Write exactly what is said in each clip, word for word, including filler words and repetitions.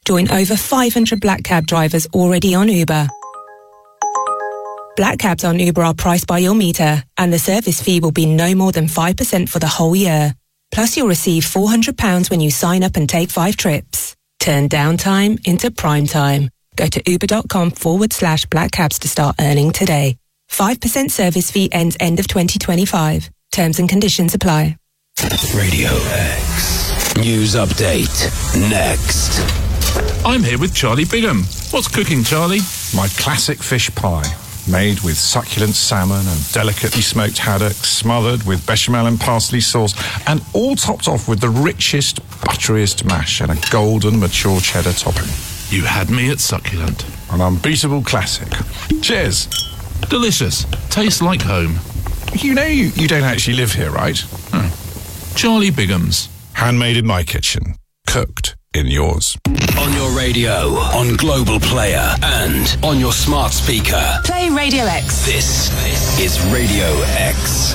Join over five hundred black cab drivers already on Uber. Black cabs on Uber are priced by your meter, and the service fee will be no more than five percent for the whole year. Plus, you'll receive four hundred pounds when you sign up and take five trips. Turn downtime into prime time. Go to uber.com forward slash black cabs to start earning today. five percent service fee ends end of twenty twenty-five. Terms and conditions apply. Radio X. News update. Next. I'm here with Charlie Bigham. What's cooking, Charlie? My classic fish pie, made with succulent salmon and delicately smoked haddock, smothered with bechamel and parsley sauce, and all topped off with the richest, butteriest mash and a golden, mature cheddar topping. You had me at succulent. An unbeatable classic. Cheers. Delicious. Tastes like home. You know you, you don't actually live here, right? Hmm. Charlie Bigham's. Handmade in my kitchen. Cooked in yours. On your radio, on Global Player, and on your smart speaker. Play Radio X. This is Radio X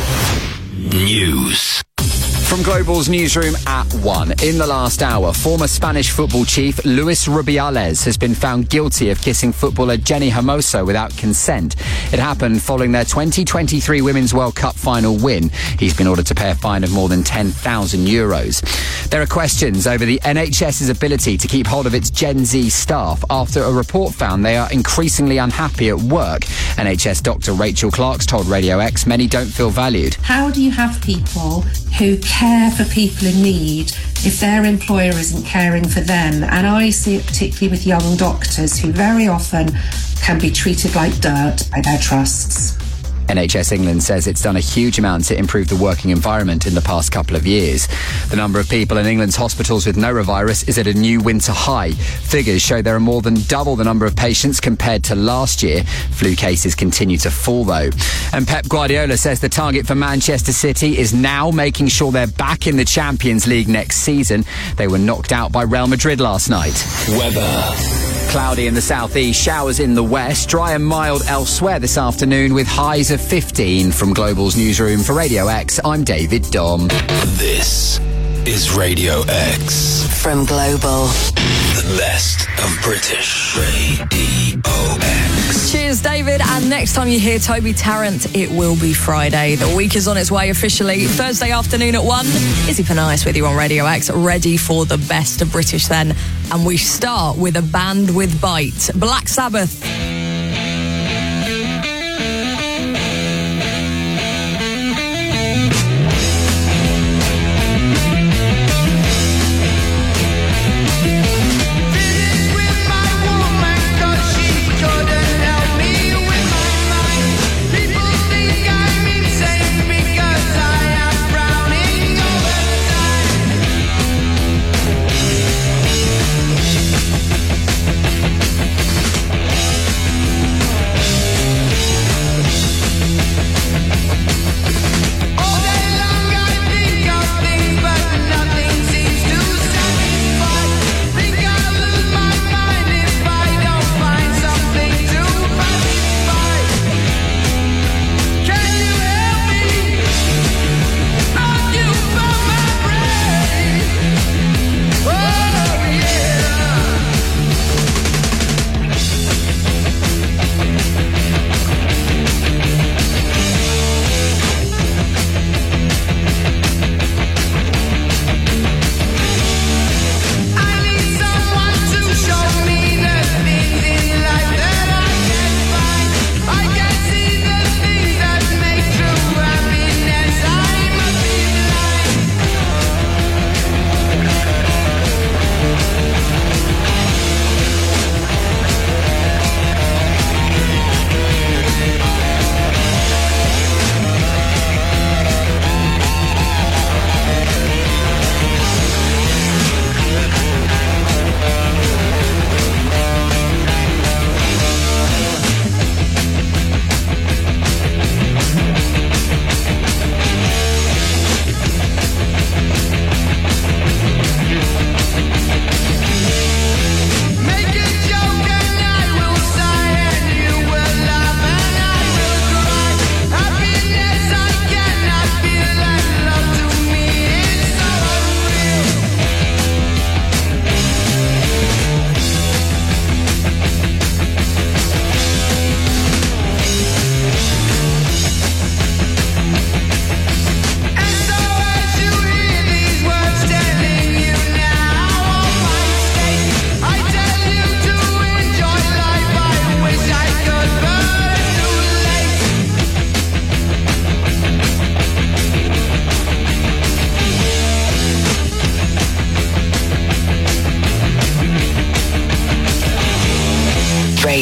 News. From Global's newsroom at one. In the last hour, former Spanish football chief Luis Rubiales has been found guilty of kissing footballer Jenny Hermoso without consent. It happened following their twenty twenty-three Women's World Cup final win. He's been ordered to pay a fine of more than ten thousand euros. There are questions over the N H S's ability to keep hold of its Gen Z staff after a report found they are increasingly unhappy at work. N H S Doctor Rachel Clarks told Radio X many don't feel valued. How do you have people who care for people in need if their employer isn't caring for them? And I see it particularly with young doctors who very often can be treated like dirt by their trusts. N H S England says it's done a huge amount to improve the working environment in the past couple of years. The number of people in England's hospitals with norovirus is at a new winter high. Figures show there are more than double the number of patients compared to last year. Flu cases continue to fall, though. And Pep Guardiola says the target for Manchester City is now making sure they're back in the Champions League next season. They were knocked out by Real Madrid last night. Weather. Cloudy in the southeast, showers in the west, dry and mild elsewhere this afternoon with highs of fifteen. From Global's newsroom for Radio X, I'm David Dom. This is Radio X. From Global. The best of British Radio X. Cheers, David. And next time you hear Toby Tarrant, it will be Friday. The week is on its way officially. Thursday afternoon at one. Izzy Panice with you on Radio X, ready for the best of British then. And we start with a band with bite. Black Sabbath.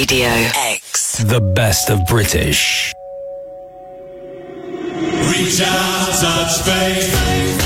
Radio X. The best of British. Reach out, touch faith.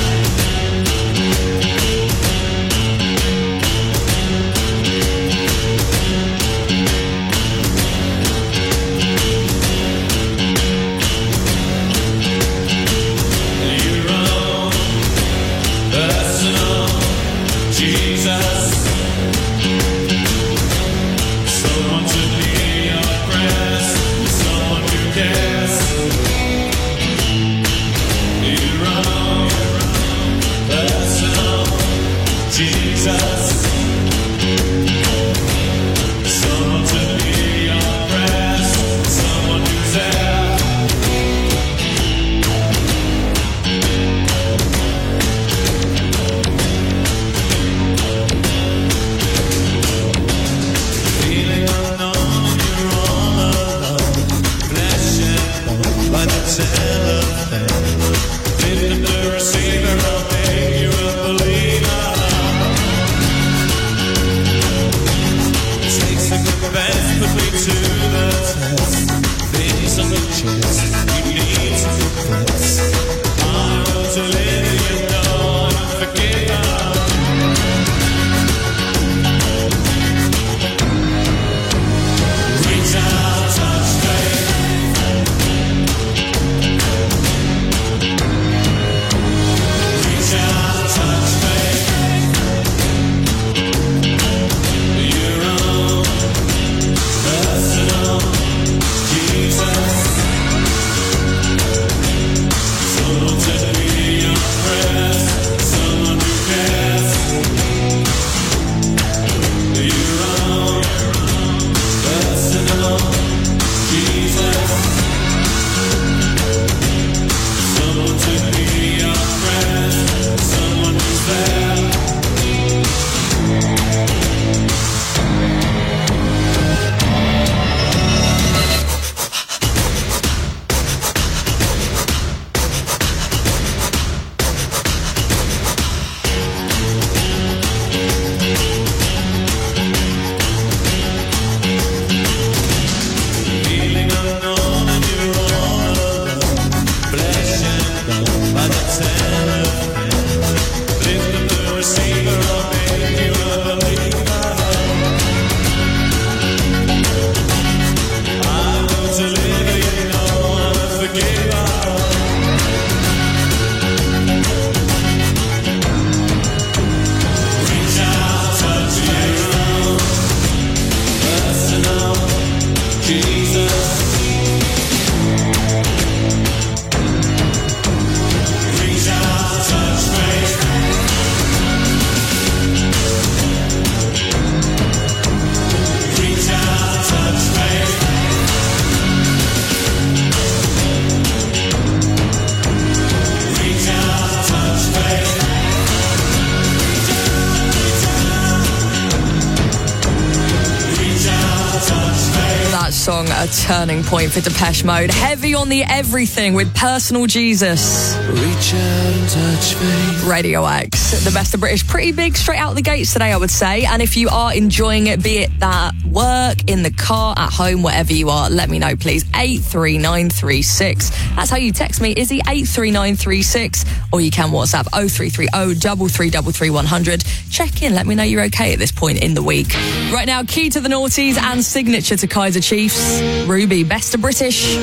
Song, a turning point for Depeche Mode. Heavy on the everything with Personal Jesus. Reach out and touch faith. Radio X, the best of British. Pretty big straight out the gates today, I would say. And if you are enjoying it, be it that work, in the car, at home, wherever you are, let me know, please. eight three nine three six. That's how you text me, Izzy, eight three nine three six. Or you can WhatsApp oh three three oh, three three three three one hundred. Check in, let me know you're okay at this point in the week. Right now, Key to the Noughties and Signature to Kaiser Chiefs. Ruby, best of British.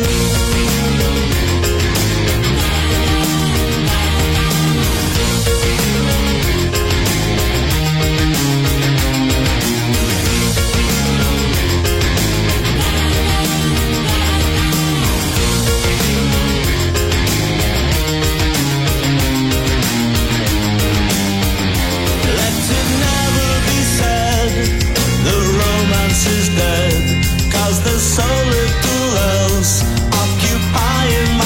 There's so little else occupying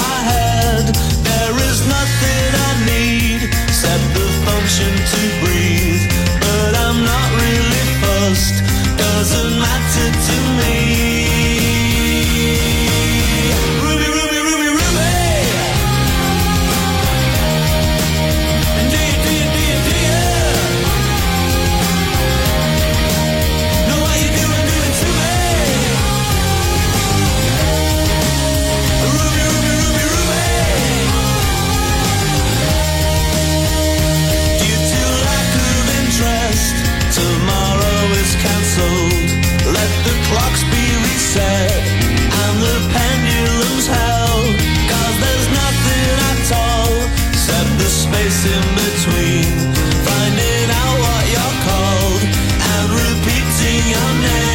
clocks be reset and the pendulums held, 'cause there's nothing at all except the space in between, finding out what you're called and repeating your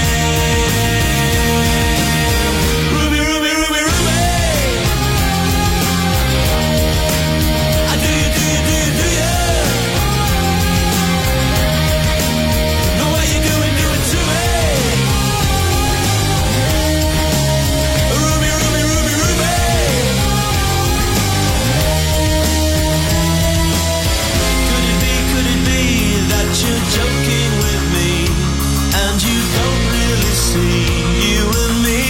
name. Ruby, Ruby, Ruby, Ruby, I do you, do you, do you, do you know what you're doing, do it to me. Ruby, Ruby, Ruby, Ruby, could it be, could it be that you're joking with me and you don't really see you and me?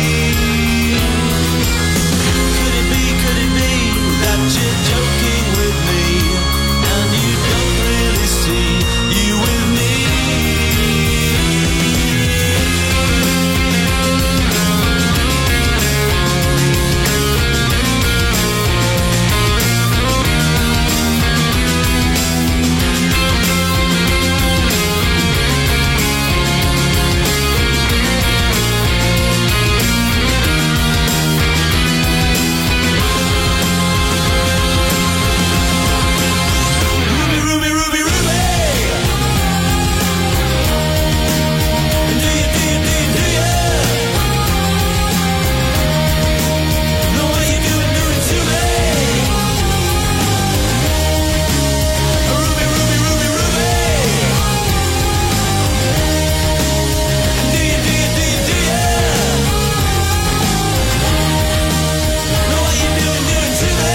Could it be, could it be that you're joking with me and you don't really see you with me? Ruby, Ruby, Ruby, Ruby, do you, do you, do you, do you know what you're doing, do it to me? Ruby, Ruby, Ruby, Ruby, do you, do you, do you, do you know what you're doing, do it to me?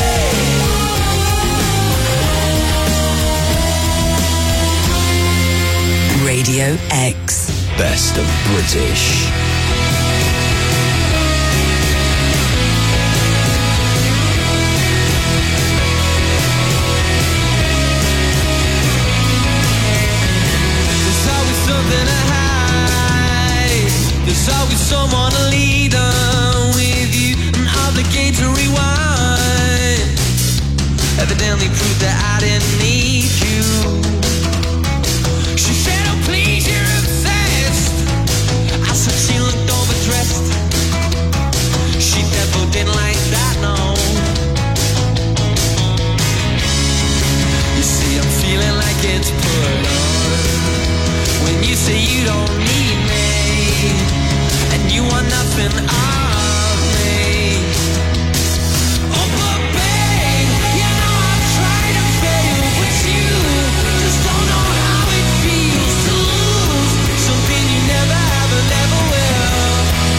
Radio X. Best of British. There's always something to hide. There's always someone to lead on with you and obligate to rewind. Evidently proved that I didn't need you. She said, oh please, you're obsessed. I said she looked overdressed. She definitely didn't like that, no. You see, I'm feeling like it's put on when you say you don't need me and you want nothing of me. Oh, but babe, you know I've tried to fail, but you just don't know how it feels to lose something you never have and never will.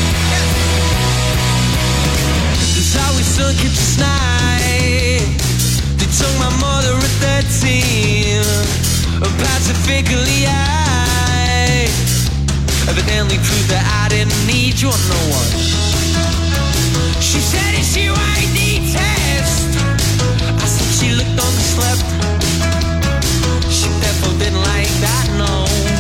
There's always some kids tonight. They took my mother at thirteen. Pacifically, I evidently proved that I didn't need you or no one. She said, is she right, need test? I said she looked underslept. She definitely didn't like that, no.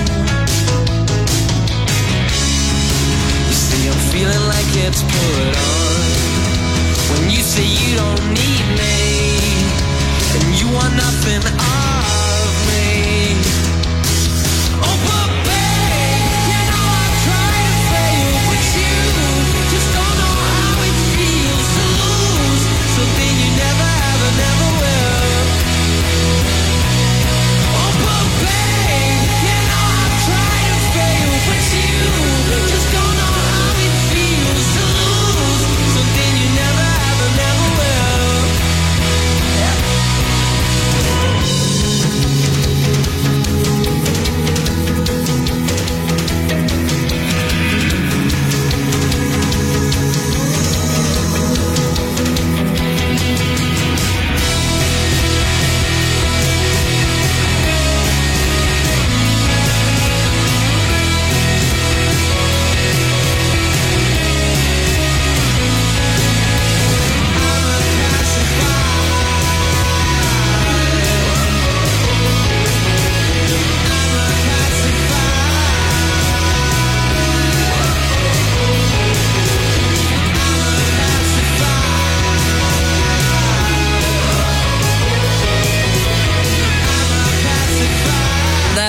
You see, I'm feeling like it's put on when you say you don't need me and you want nothing of me. Oh, but babe, you know I've tried to fail, but you just don't know how it feels to lose something you never have and never will.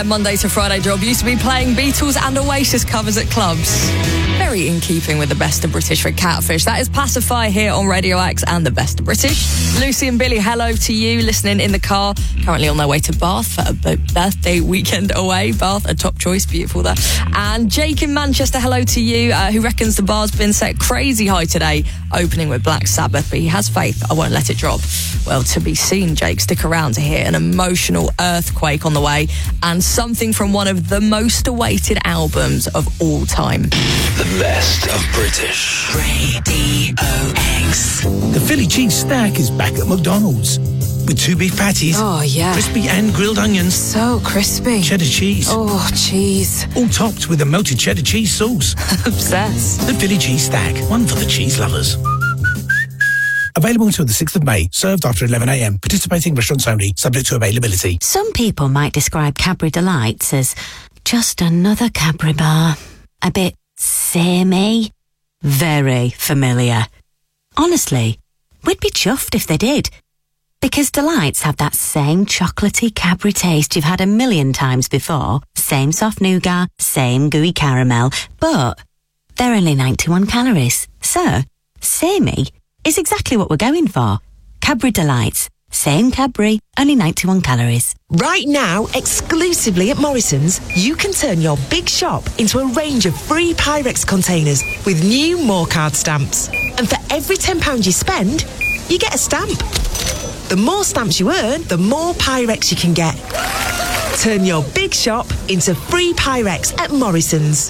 Monday to Friday job used to be playing Beatles and Oasis covers at clubs. Very in keeping with the best of British for Catfish. That is Pacify here on Radio X and the best of British. Lucy and Billy, hello to you, listening in the car, currently on their way to Bath for a birthday weekend away. Bath, a top choice, beautiful there. And Jake in Manchester, hello to you, uh, who reckons the bar's been set crazy high today, opening with Black Sabbath, but he has faith I won't let it drop. Well, to be seen, Jake. Stick around to hear an emotional earthquake on the way and something from one of the most awaited albums of all time. The best of British Radio X. The Philly cheese stack is back at McDonald's with two beef patties. Oh, yeah. Crispy and grilled onions. So crispy. Cheddar cheese. Oh, cheese. All topped with a melted cheddar cheese sauce. Obsessed. The Philly cheese stack. One for the cheese lovers. Available until the sixth of May. Served after eleven a.m. Participating restaurants only. Subject to availability. Some people might describe Cadbury Delights as just another Cadbury bar. A bit samey. Very familiar. Honestly, we'd be chuffed if they did. Because Delights have that same chocolatey Cadbury taste you've had a million times before. Same soft nougat, same gooey caramel. But they're only ninety-one calories. So, samey is exactly what we're going for. Cadbury Delights. Same Cadbury, only ninety-one calories. Right now, exclusively at Morrison's, you can turn your big shop into a range of free Pyrex containers with new More Card stamps. And for every ten pounds you spend, you get a stamp. The more stamps you earn, the more Pyrex you can get. Turn your big shop into free Pyrex at Morrison's.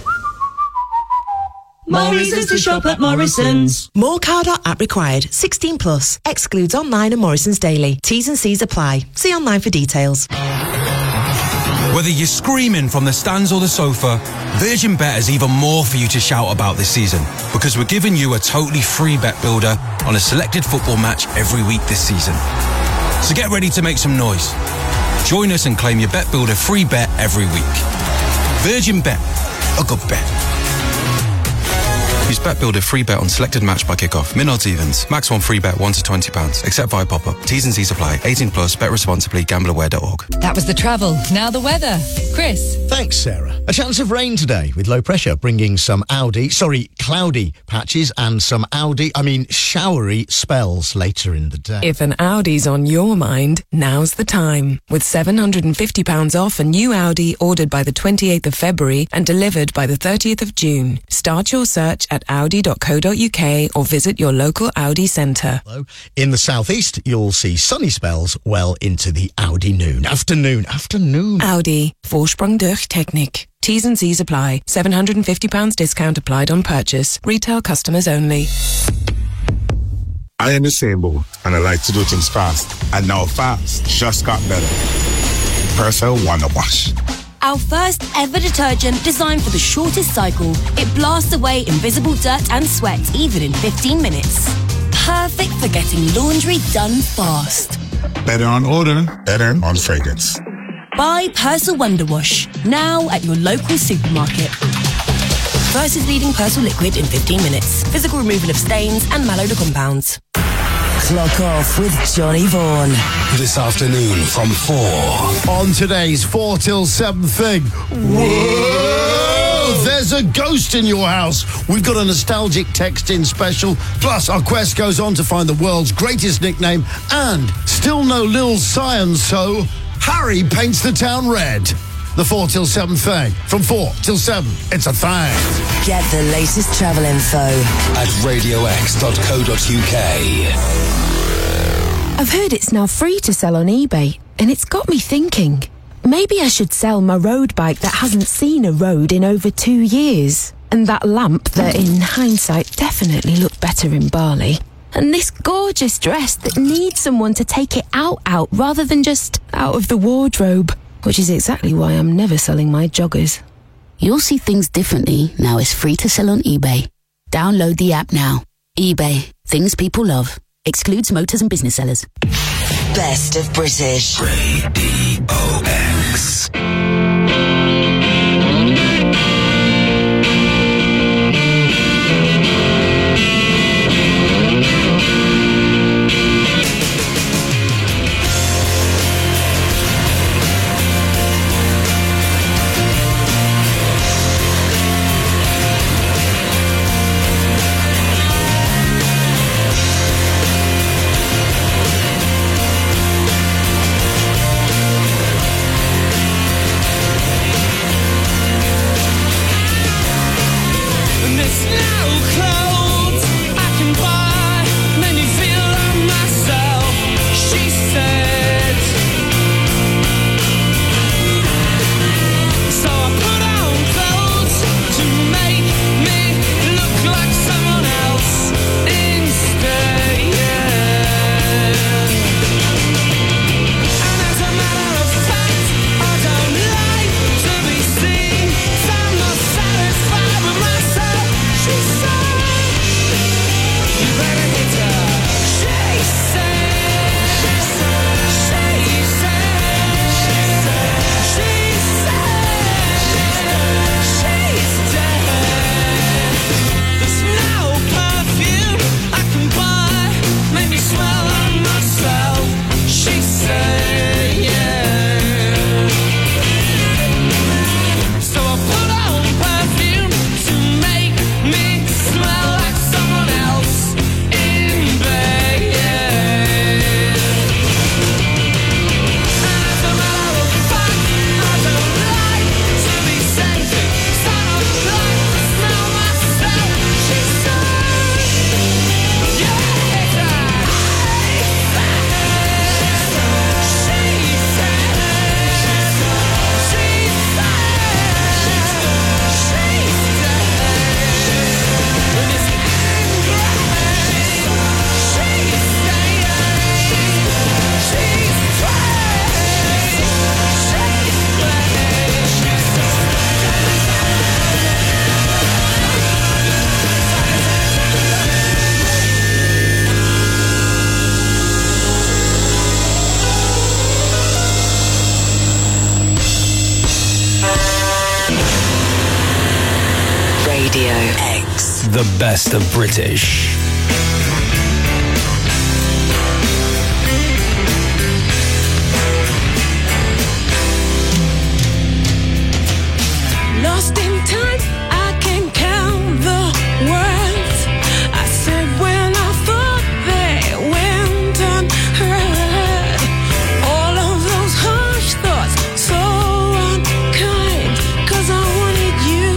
Morrison's to shop at Morrison's. More card or app required. sixteen plus. Excludes online and Morrison's daily. T's and C's apply. See online for details. Whether you're screaming from the stands or the sofa, Virgin Bet has even more for you to shout about this season, because we're giving you a totally free bet builder on a selected football match every week this season. So get ready to make some noise. Join us and claim your bet builder free bet every week. Virgin Bet, a good bet. Use Bet Builder free bet on selected match by kickoff. Min odds evens. Max one free bet one to twenty pounds. Except via pop-up. T's and C's apply. eighteen plus. Bet responsibly. Gamble aware dot org. That was the travel. Now the weather. Chris. Thanks, Sarah. A chance of rain today with low pressure bringing some Audi, sorry, cloudy patches and some Audi, I mean showery spells later in the day. If an Audi's on your mind, now's the time. With seven hundred fifty pounds off a new Audi ordered by the twenty-eighth of February and delivered by the thirtieth of June. Start your search at audi dot co dot uk or visit your local Audi centre. In the southeast, you'll see sunny spells well into the Audi noon. Afternoon, afternoon. Audi, Vorsprung durch Technik. T's and C's apply. seven hundred fifty pounds discount applied on purchase. Retail customers only. I am disabled and I like to do things fast. And now fast just got better. Persil Wonder Wash. Our first ever detergent designed for the shortest cycle. It blasts away invisible dirt and sweat even in fifteen minutes. Perfect for getting laundry done fast. Better on odor, better on fragrance. Buy Persil Wonder Wash now at your local supermarket. Versus leading Persil liquid in fifteen minutes. Physical removal of stains and malodor compounds. Clock off with Johnny Vaughan. This afternoon from four. On today's four till seven thing. Whoa! There's a ghost in your house. We've got a nostalgic text-in special. Plus, our quest goes on to find the world's greatest nickname. And still no Lil Science, so Harry paints the town red. The four till seven thing. From four till seven, it's a thing. Get the latest travel info at radio x dot co dot uk. I've heard it's now free to sell on eBay, and it's got me thinking. Maybe I should sell my road bike that hasn't seen a road in over two years. And that lamp that, in hindsight, definitely looked better in Bali. And this gorgeous dress that needs someone to take it out out rather than just out of the wardrobe. Which is exactly why I'm never selling my joggers. You'll see things differently now it's free to sell on eBay. Download the app now. eBay. Things people love. Excludes motors and business sellers. Best of British Radio X. X. The best of British. Lost in time, I can count the words I said when I thought they went unheard. All of those harsh thoughts, so unkind, 'cause I wanted you.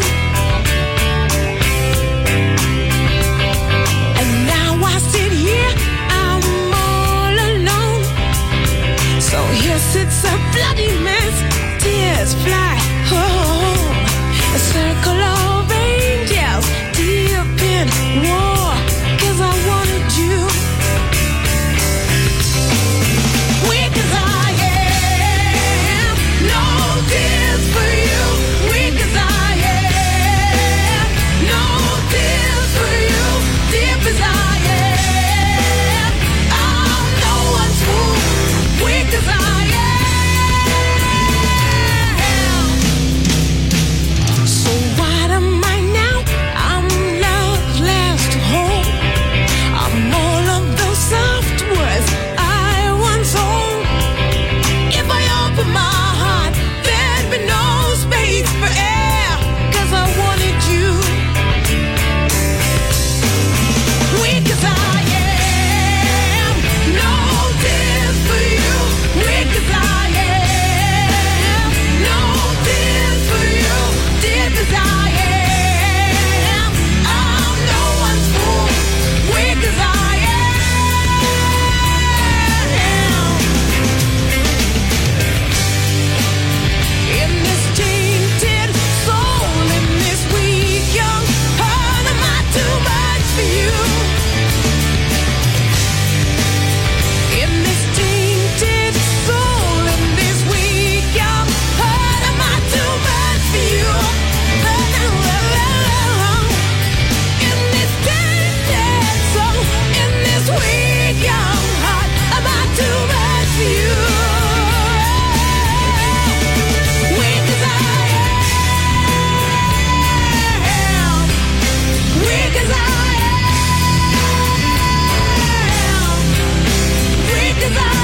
And now I sit here, I'm all alone. So here sits a bloody mess, tears fly home. A circle of angels deep in war, 'cause I wanted you. Weak as I am, no tears for you. Weak as I am, no tears for you. Deep as I am, I'm no one's fool. Weak as I am. So what am I now? I'm love's last hope. I'm all of those soft words I once owned. If I open my heart, there'd be no space for air, 'cause I wanted you. Weak as I am, no tears for you. Weak as I am, no tears for you. Deep as I am, I'm no one's fool. Weak as I am. In this tainted soul, in this weak young heart, am I too much for you? In this tainted soul, in this weak young heart, am I too much for you? In this tainted soul, in this weak young heart, am I too much for you? Weak as I am, weak as I am, weak as I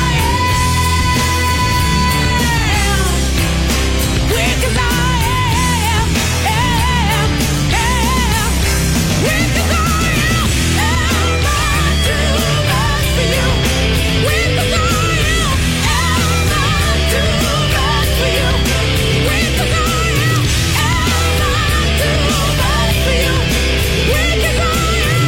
am, weak as I am, am, am, weak as I am. Am I too much for you? Weak as I am. Am I too much for you? Weak as I am. Am I too much for you? Weak as I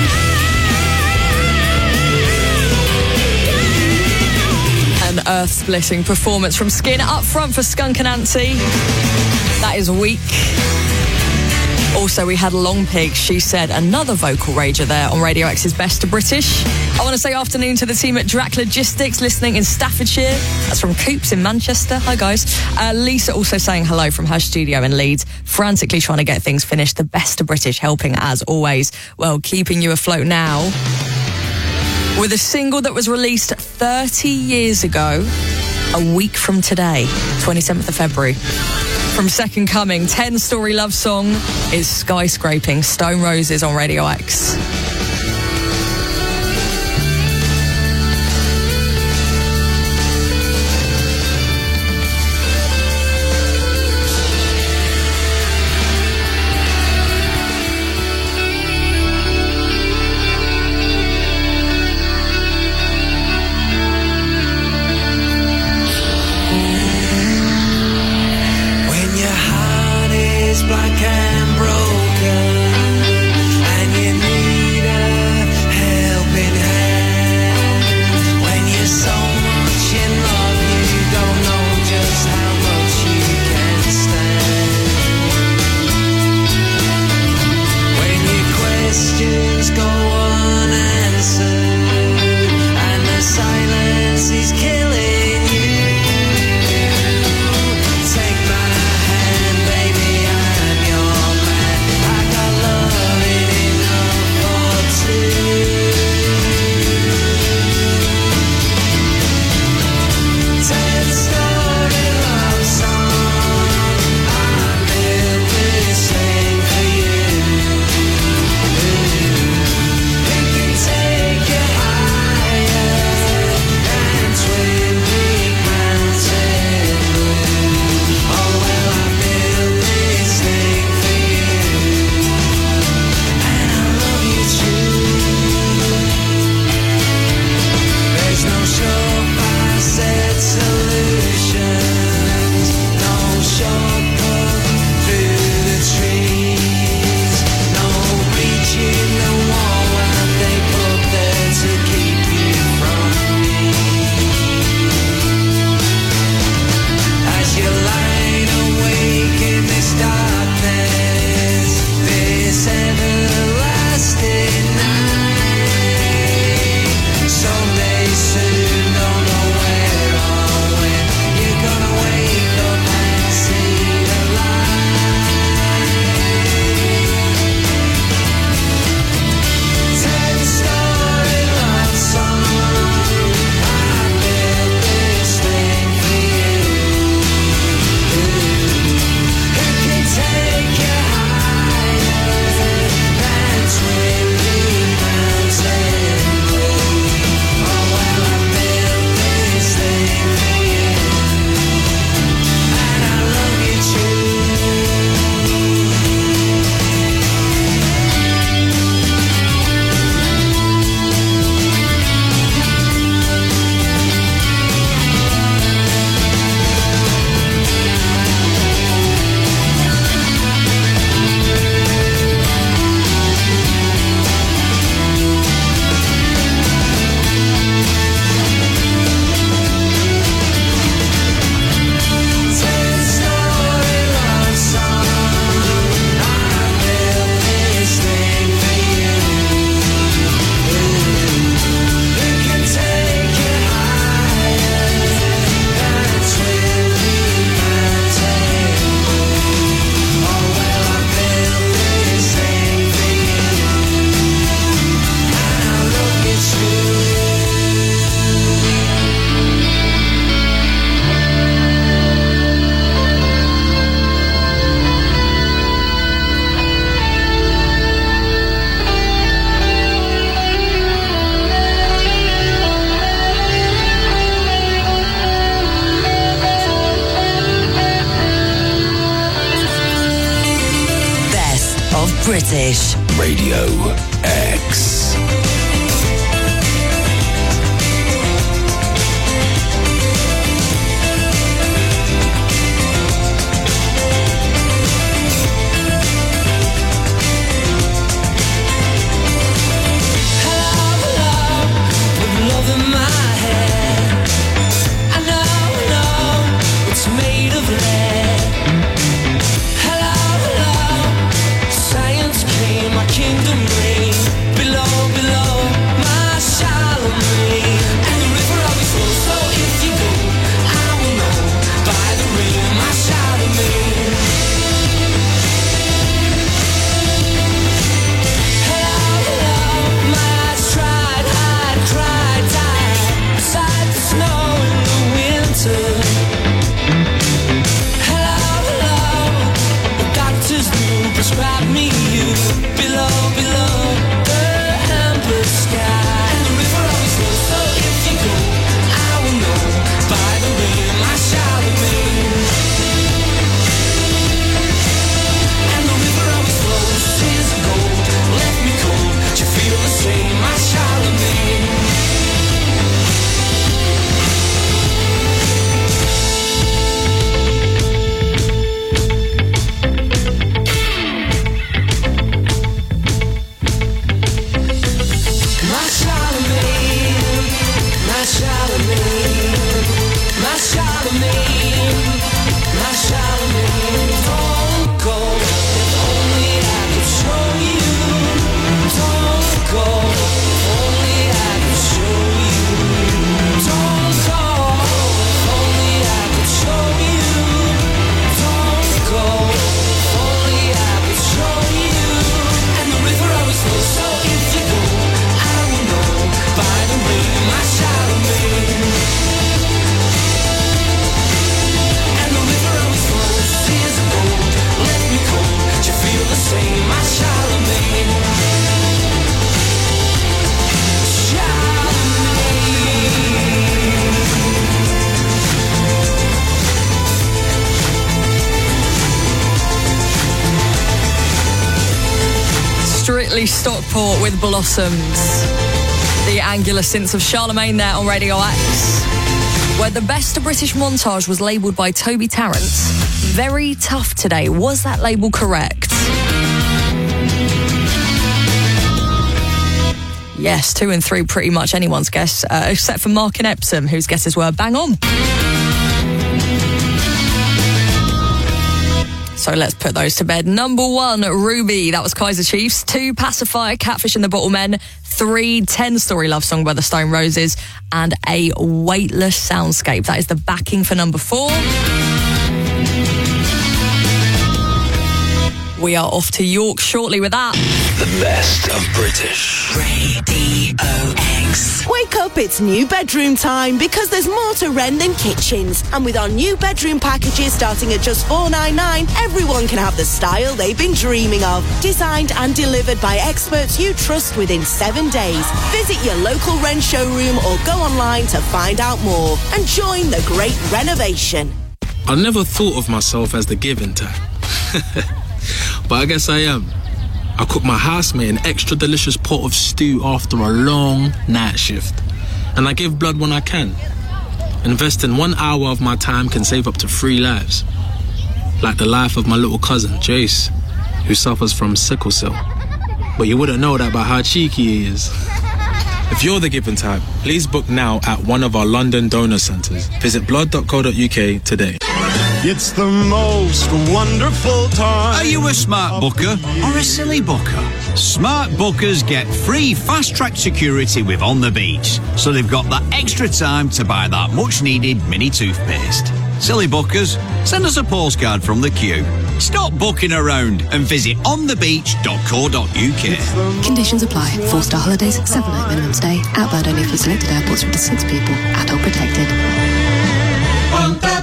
An earth-splitting performance from Skin up front for Skunk Anansi. That is weak. Also, we had Long Pig, She Said, another vocal rager there on Radio X's Best of British. I want to say afternoon to the team at Drac Logistics listening in Staffordshire. That's from Coops in Manchester. Hi, guys. Uh, Lisa also saying hello from her studio in Leeds, frantically trying to get things finished. The Best of British helping as always. Well, keeping you afloat now with a single that was released thirty years ago, a week from today, twenty-seventh of February. From Second Coming, ten-story love song is Skyscraping, Stone Roses on Radio X. black and broken, and you need a helping hand. When you're so much in love, you don't know just how much you can stand. When your questions go unanswered, and the silence is killing you. Take my hand, baby, I'm yours. of British. Radio X. Kingdom reign below, below my Charlemagne. And the river always flows, so if you go, I will know by the rain of my Charlemagne. Hello, hello, my tried, hide, cried, died beside the snow in the winter. Hello, hello, the doctors knew, prescribed me you. Below, below the amber sky. And the river always flows, so if you go, I will know by the rain of my Charlemagne. And the river always flows, tears of gold, left me cold. Do you feel the same, my Charlemagne? Strictly Stockport with Blossoms. The angular synths of Charlemagne there on Radio X, where the best of British montage was labelled by Toby Tarrant. Very tough today. Was that label correct? Yes, two and three, pretty much anyone's guess, uh, except for Mark and Epsom, whose guesses were bang on. So let's put those to bed. Number one, Ruby. That was Kaiser Chiefs. Two, Pacifier, Catfish and the Bottlemen. Three, ten-story love song by the Stone Roses. And a Weightless Soundscape. That is the backing for number four. We are off to York shortly with that. The best of British Radio X. Wake up, it's new bedroom time because there's more to rent than kitchens. And with our new bedroom packages starting at just four ninety-nine, everyone can have the style they've been dreaming of. Designed and delivered by experts you trust within seven days. Visit your local Wren showroom or go online to find out more and join the great renovation. I never thought of myself as the giving type. But I guess I am. I cook my housemate an extra delicious pot of stew after a long night shift. And I give blood when I can. Investing one hour of my time can save up to three lives. Like the life of my little cousin, Jace, who suffers from sickle cell. But you wouldn't know that by how cheeky he is. If you're the giving type, please book now at one of our London donor centres. Visit blood dot co dot uk today. It's the most wonderful time. Are you a smart booker or a silly booker? Smart bookers get free fast-track security with On the Beach, so they've got that extra time to buy that much-needed mini toothpaste. Silly bookers, send us a postcard from the queue. Stop booking around and visit on the beach dot co dot uk. Conditions apply. Four-star holidays, seven-night minimum stay. Outbound only for selected airports with the six people. Adult protected. On the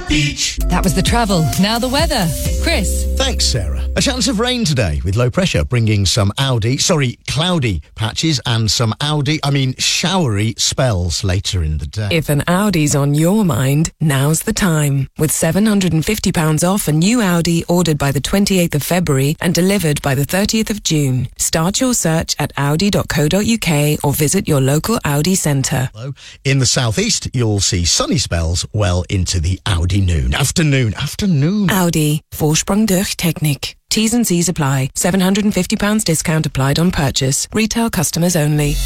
beach. That was the travel. Now the weather. Chris. Thanks, Sarah. A chance of rain today with low pressure bringing some Audi, sorry, cloudy patches and some Audi, I mean showery spells later in the day. If an Audi's on your mind, now's the time. With seven hundred fifty pounds off a new Audi ordered by the twenty-eighth of February and delivered by the thirtieth of June. Start your search at audi dot co dot uk or visit your local Audi centre. In the southeast, you'll see sunny spells well into the Audi noon. Afternoon, afternoon. Audi. Vorsprung durch Technik. T's and C's apply. seven hundred fifty pounds discount applied on purchase. Retail customers only.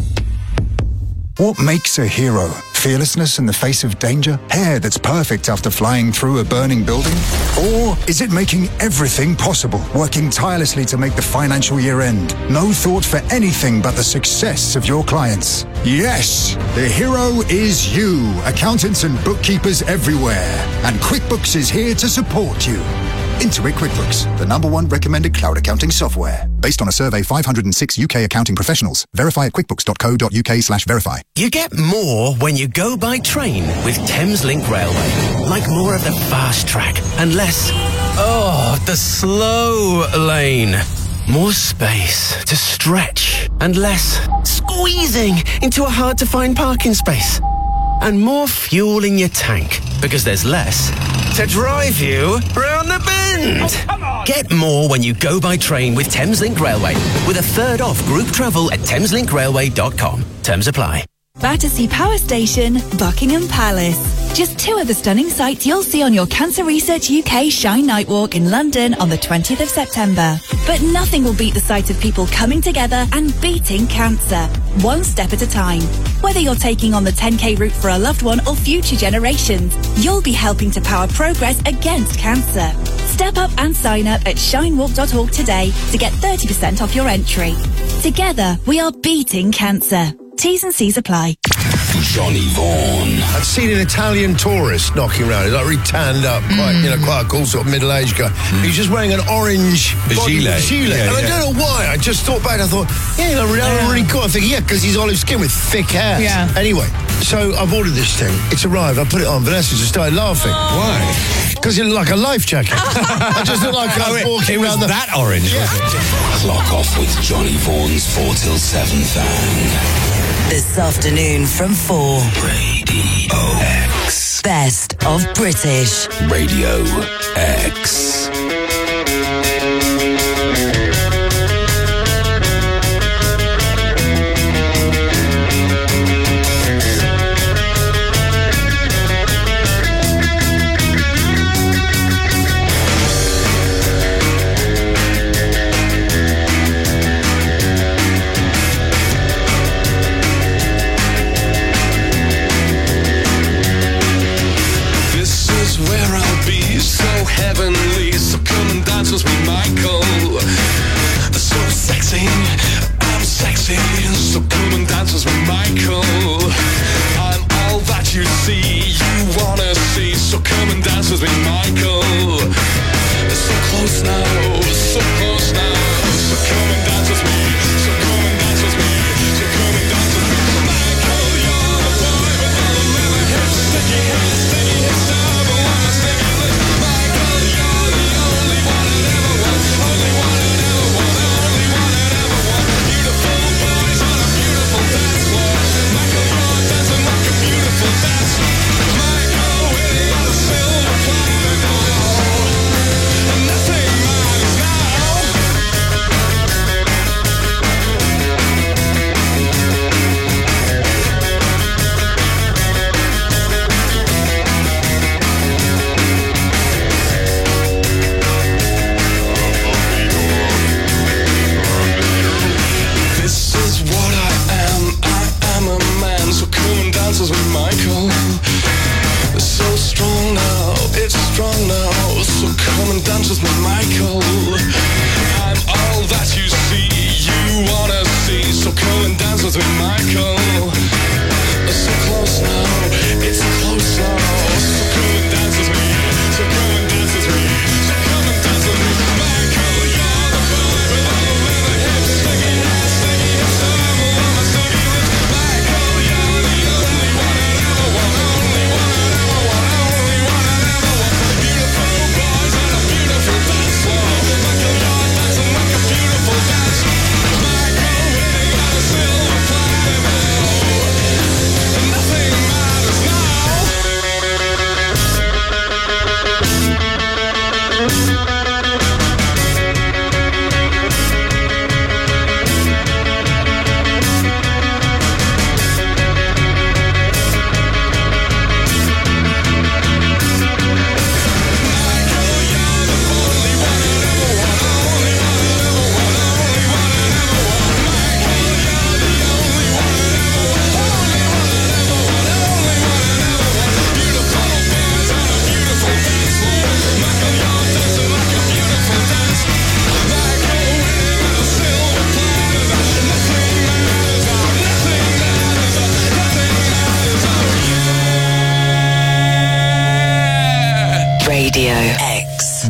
What makes a hero? Fearlessness in the face of danger? Hair that's perfect after flying through a burning building? Or is it making everything possible, working tirelessly to make the financial year end? No thought for anything but the success of your clients. Yes, the hero is you, accountants and bookkeepers everywhere. And QuickBooks is here to support you. Intuit QuickBooks, the number one recommended cloud accounting software. Based on a survey of five hundred six U K accounting professionals. Verify at quickbooks dot co dot uk slash verify. You get more when you go by train with Thameslink Railway. Like more of the fast track and less, oh, the slow lane. More space to stretch and less squeezing into a hard-to-find parking space. And more fuel in your tank because there's less to drive you round the bend. Oh, come on. Get more when you go by train with Thameslink Railway with a third off group travel at thameslink railway dot com. Terms apply. Battersea Power Station, Buckingham Palace. Just two of the stunning sights you'll see on your Cancer Research U K Shine Night Walk in London on the twentieth of September. But nothing will beat the sight of people coming together and beating cancer, one step at a time. Whether you're taking on the ten K route for a loved one or future generations, you'll be helping to power progress against cancer. Step up and sign up at shine walk dot org today to get thirty percent off your entry. Together, we are beating cancer. T's and C's apply. Johnny Vaughan. I'd seen an Italian tourist knocking around. He's like really tanned up, quite, mm. you know, quite a cool sort of middle-aged guy. Mm. He was just wearing an orange body, gilet. gilet. Yeah, and yeah. I don't know why. I just thought back. I thought, yeah, you know, really, yeah. really cool. I think, yeah, because he's olive skin with thick hair. Yeah. Anyway, so I've ordered this thing. It's arrived. I put it on. Vanessa just started laughing. Oh. Why? Because it looked like a life jacket. I just looked like I was oh, walking it was around the... that orange, yeah. was it? Clock off with Johnny Vaughan's four till seven thang. This afternoon from four. Radio X. Best of British. Radio X. Heavenly, so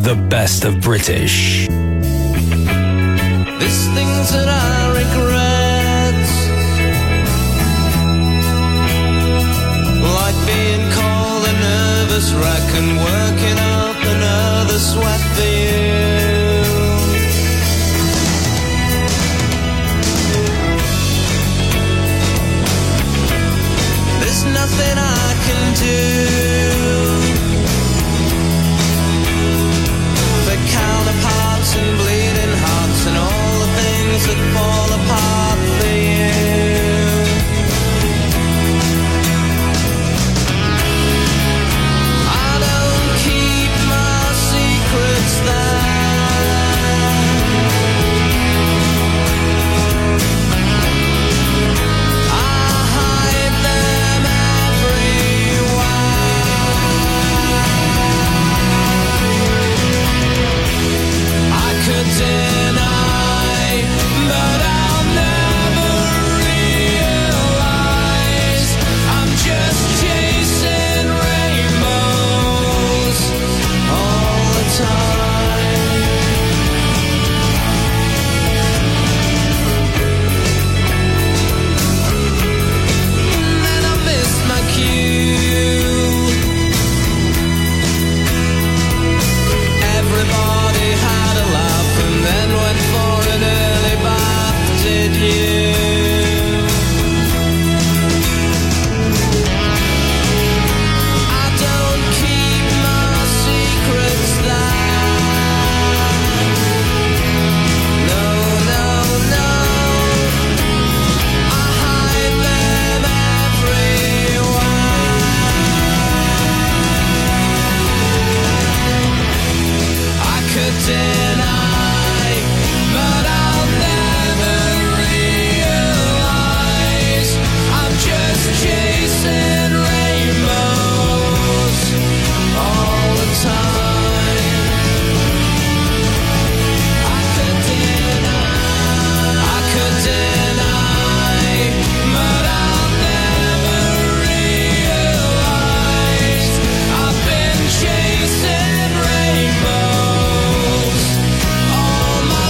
the best of British. There's things that I regret, like being called a nervous wreck and working up another sweat for you. There's nothing I can do for counterparts and bleeding hearts and all the things that fall apart for you. I don't keep my secrets there. I hide them everywhere. I could deny, but I'll never realize I'm just chasing rainbows all the time. And then I missed my cue. Everybody had a laugh and then went for an early bath, did you? I don't keep my secrets there. No, no, no. I hide them everywhere. I could deny, but I'll never realize I'm just chasing rainbows all the time. I could deny, I could deny, but I'll never realize I've been chasing rainbows all my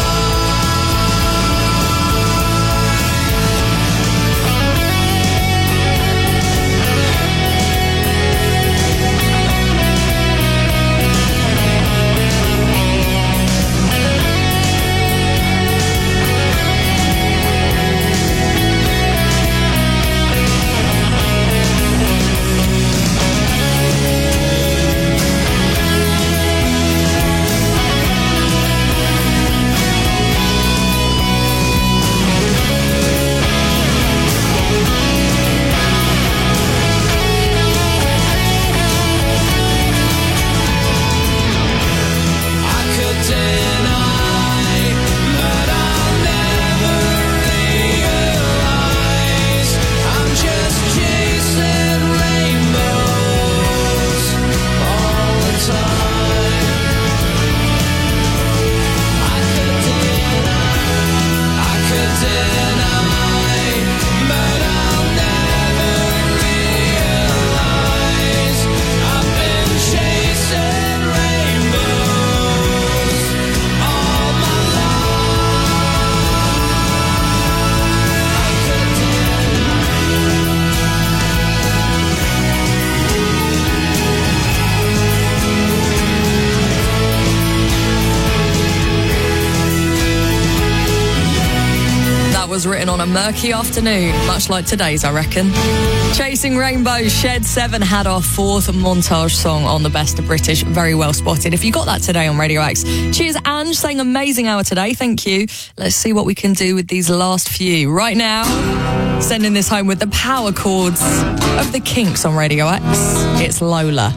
Was written on a murky afternoon, much like today's, I reckon. Chasing Rainbows, Shed seven had our fourth montage song on the best of British. Very well spotted. If you got that today on Radio X. Cheers, Ange, saying amazing hour today. Thank you. Let's see what we can do with these last few. Right now, sending this home with the power chords of the Kinks on Radio X. It's Lola.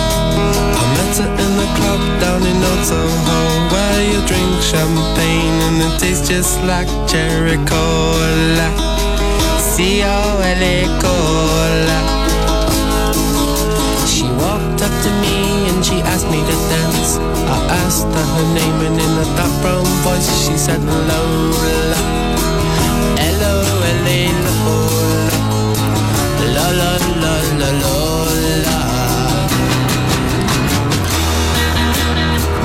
I met her in the club down in Old Soho, where you drink champagne and it tastes just like cherry cola. C O L A cola. She walked up to me and she asked me to dance. I asked her her name and in a dark brown voice she said Lola. L O L A Lola. La la la la Lola.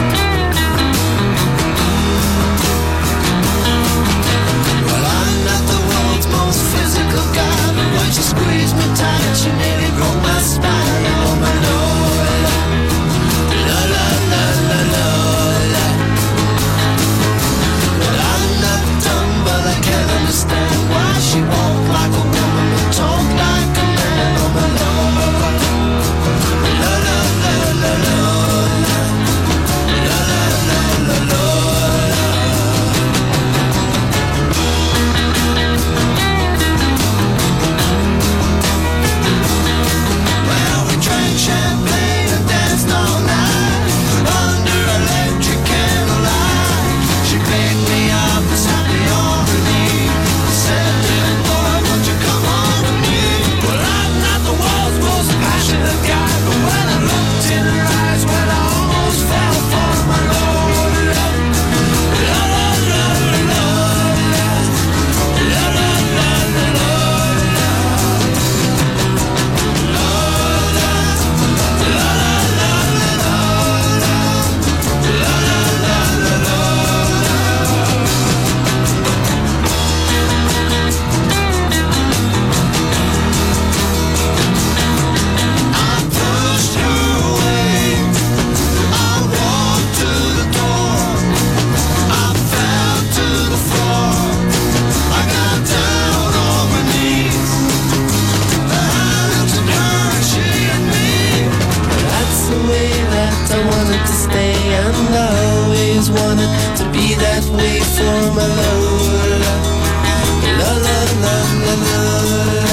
wait for my love. La la la la la la.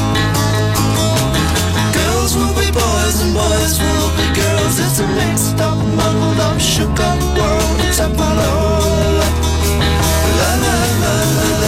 Girls will be boys and boys will be girls. It's a mixed up, muddled up, shook up world. It's up below. La la la la la.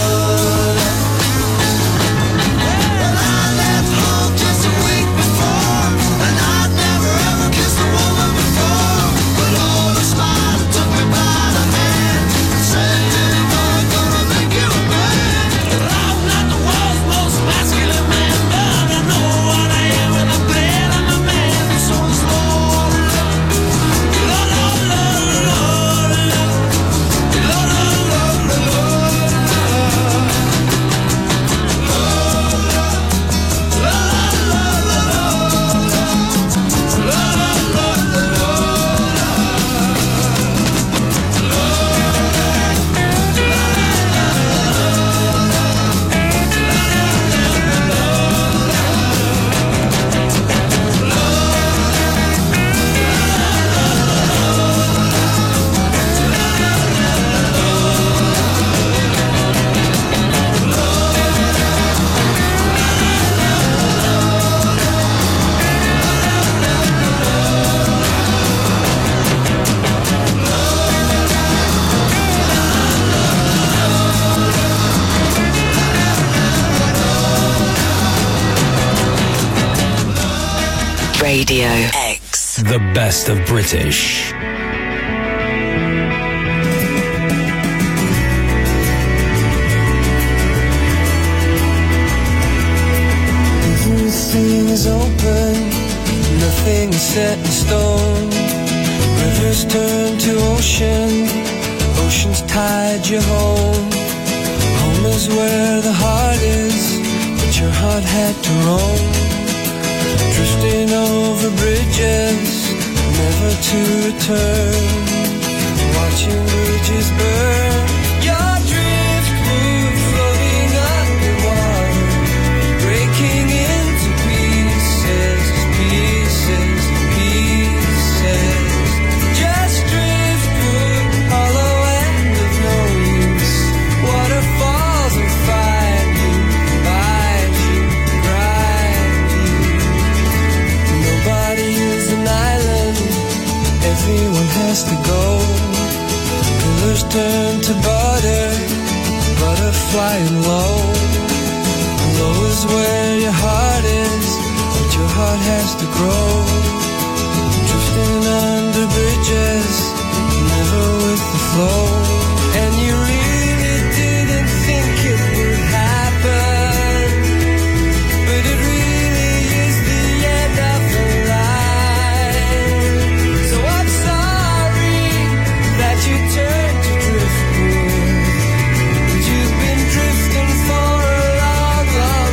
Radio X. The best of British. Everything is open, nothing is set in stone. Rivers turn to ocean, ocean's tide you home. Home is where the heart is, but your heart had to roam. Drifting over bridges, never to return. Watching bridges burn. Your driftwood floating underwater, breaking into pieces, pieces, pieces. Just driftwood, hollow and of no use. Waterfalls will find you, bite you, grind you. Nobody is an island, everyone has to go. Pillars turn to butter, butter flying low. Low is where your heart is, but your heart has to grow. Drifting under bridges, never with the flow. And you really didn't think it would happen, but it really is the end of the line. So I'm sorry that you turned to driftwood, but you've been drifting for a long, long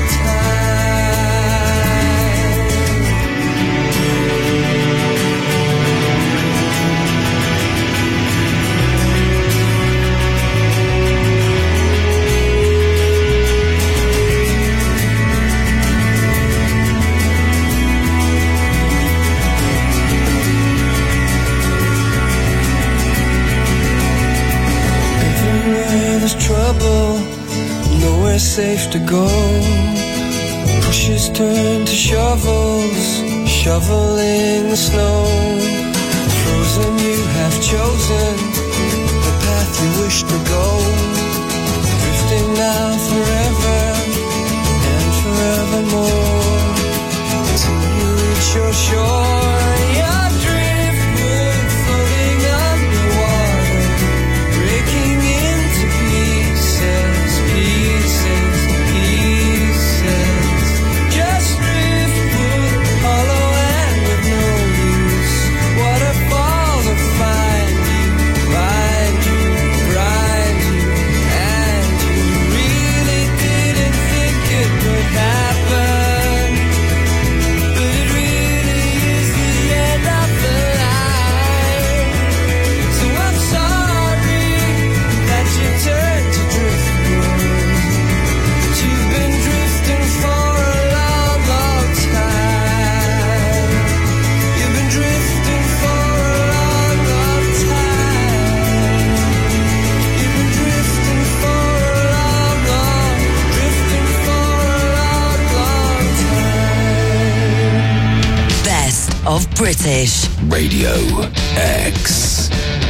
Everywhere there's trouble, nowhere safe to go. Pushes turn to shovels, shoveling the snow. Frozen you have chosen the path you wish to go. Drifting now forever and forevermore, till you reach your shore. Your driftwood floating underwater, breaking into pieces, pieces, pieces. Just driftwood, hollow and of no use. Waterfalls will find you, British Radio X.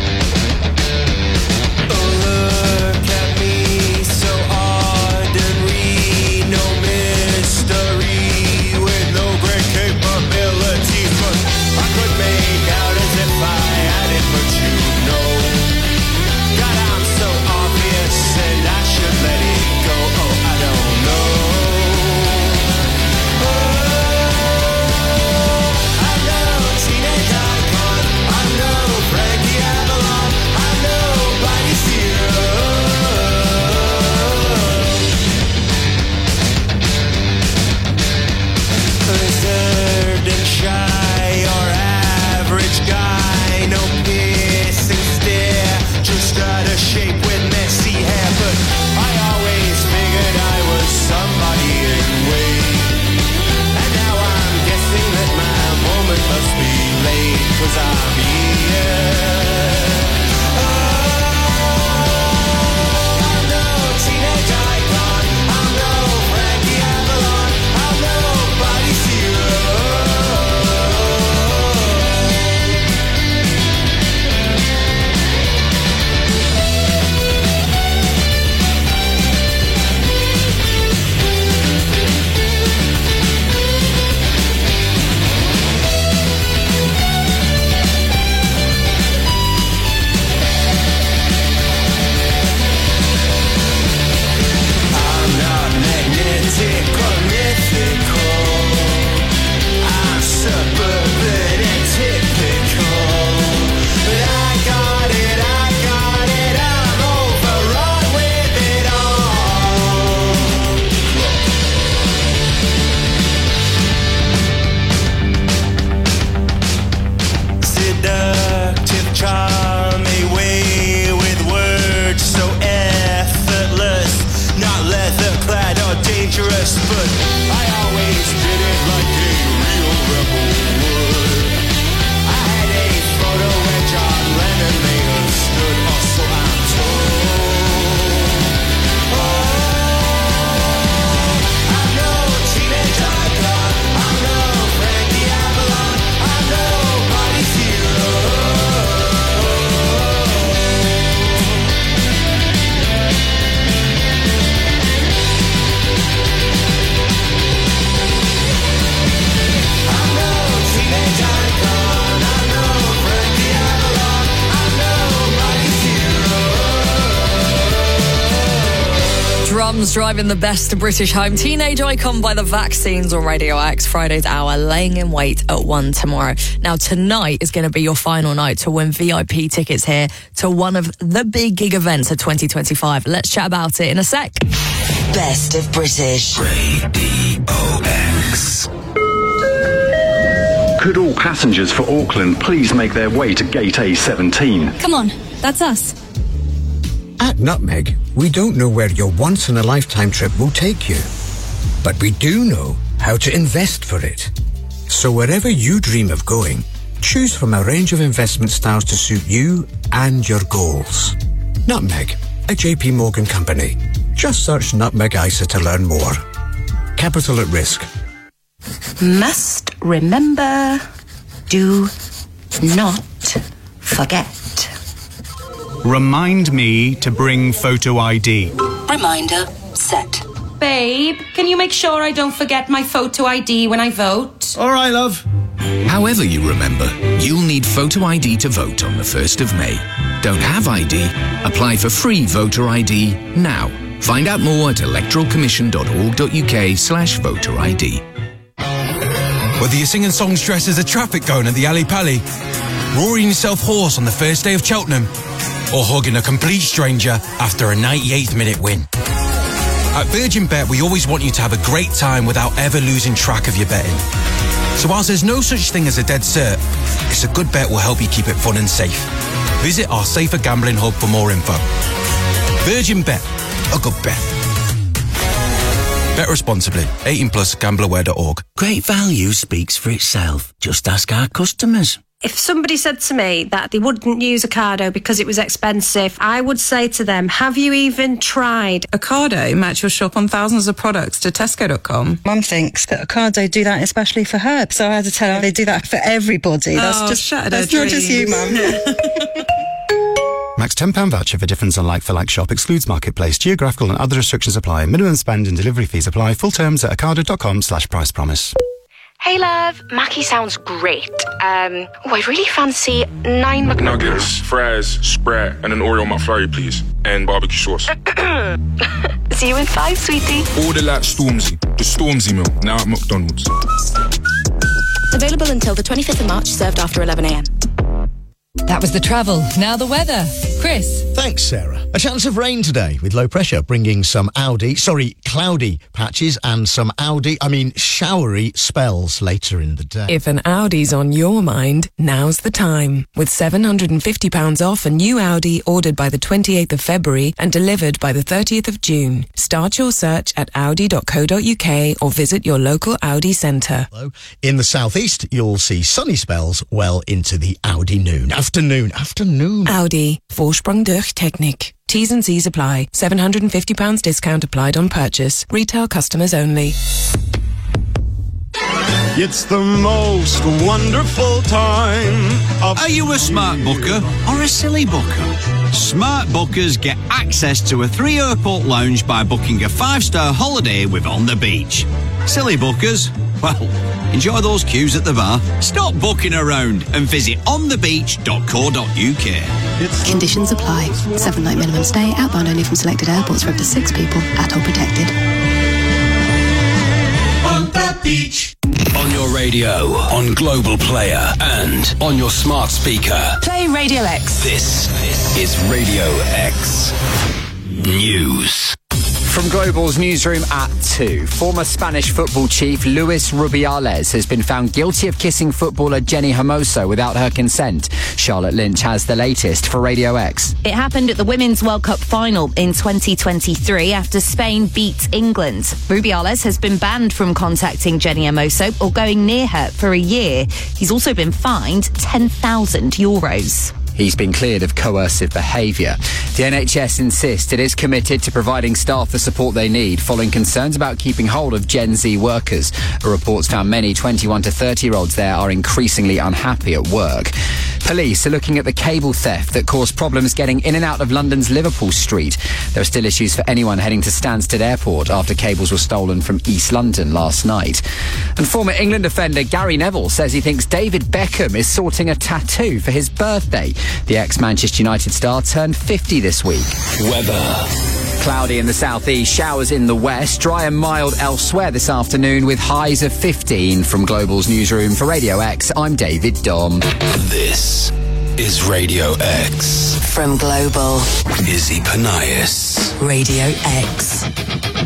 Driving the best British home. Teenage Icon by the Vaccines on Radio X. Friday's hour, laying in wait at one tomorrow. Now, tonight is going to be your final night to win V I P tickets here to one of the big gig events of twenty twenty-five. Let's chat about it in a sec. Best of British Radio X. Could all passengers for Auckland please make their way to Gate A seventeen? Come on, that's us. At Nutmeg, we don't know where your once-in-a-lifetime trip will take you, but we do know how to invest for it. So wherever you dream of going, choose from a range of investment styles to suit you and your goals. Nutmeg, a J P Morgan company. Just search Nutmeg I S A to learn more. Capital at risk. Must remember, do not forget. Remind me to bring photo I D. Reminder set. Babe, can you make sure I don't forget my photo I D when I vote? All right, love. However you remember, you'll need photo I D to vote on the first of May. Don't have I D? Apply for free voter I D now. Find out more at electoralcommission.org.uk slash voter ID. Whether you're singing songs dressed as a traffic cone at the Ali Pali, roaring yourself hoarse on the first day of Cheltenham, or hugging a complete stranger after a ninety-eighth minute win. At Virgin Bet, we always want you to have a great time without ever losing track of your betting. So whilst there's no such thing as a dead cert, it's a good bet will help you keep it fun and safe. Visit our Safer Gambling Hub for more info. Virgin Bet, a good bet. Bet responsibly. eighteen plus, gambler aware dot org. Great value speaks for itself. Just ask our customers. If somebody said to me that they wouldn't use Ocado because it was expensive, I would say to them, have you even tried? Ocado match your shop on thousands of products to Tesco dot com. Mum thinks that Ocado do that especially for her, so I had to tell her they do that for everybody. That's Oh, just shattered that's her not just you, dreams. Mum. Max ten pounds voucher for difference on like-for-like shop excludes marketplace. Geographical and other restrictions apply. Minimum spend and delivery fees apply. Full terms at ocado dot com slash price promise. Hey love, Mackie sounds great. Um, oh, I really fancy nine McNuggets, fries, spread, and an Oreo McFlurry, please. And barbecue sauce. See you in five, sweetie. Order like Stormzy. The Stormzy meal, now at McDonald's. Available until the twenty-fifth of March, served after eleven a.m. That was the travel. Now the weather. Chris. Thanks, Sarah. A chance of rain today with low pressure bringing some Audi, sorry, cloudy patches and some Audi, I mean showery spells later in the day. If an Audi's on your mind, now's the time. With seven hundred fifty pounds off a new Audi ordered by the twenty-eighth of February and delivered by the thirtieth of June. Start your search at audi dot co dot uk or visit your local Audi centre. In the southeast, you'll see sunny spells well into the Audi noon. Afternoon, afternoon. Audi, Vorsprung durch Technik. T's and C's apply. seven hundred fifty pounds discount applied on purchase. Retail customers only. It's the most wonderful time of... Are you a smart booker or a silly booker? Smart bookers get access to a three-airport lounge by booking a five-star holiday with On the Beach. Silly bookers? Well, enjoy those queues at the bar. Stop booking around and visit on the beach dot co dot uk. Conditions apply. Seven-night minimum stay, outbound only from selected airports for up to six people, at all protected. On the beach. On your radio, on Global Player, and on your smart speaker. Play Radio X. This is Radio X News. From Global's newsroom at two, former Spanish football chief Luis Rubiales has been found guilty of kissing footballer Jenny Hermoso without her consent. Charlotte Lynch has the latest for Radio X. It happened at the Women's World Cup final in twenty twenty-three after Spain beat England. Rubiales has been banned from contacting Jenny Hermoso or going near her for a year. He's also been fined ten thousand euros. He's been cleared of coercive behaviour. The N H S insists it is committed to providing staff the support they need following concerns about keeping hold of Gen Z workers. A report's found many twenty-one to thirty-year-olds there are increasingly unhappy at work. Police are looking at the cable theft that caused problems getting in and out of London's Liverpool Street. There are still issues for anyone heading to Stansted Airport after cables were stolen from East London last night. And former England defender Gary Neville says he thinks David Beckham is sorting a tattoo for his birthday. The ex-Manchester United star turned fifty this week. Weather. Cloudy in the southeast, showers in the west, dry and mild elsewhere this afternoon with highs of fifteen. From Global's newsroom for Radio X, I'm David Dom. This is Radio X. From Global. Izzy Panias. Radio X.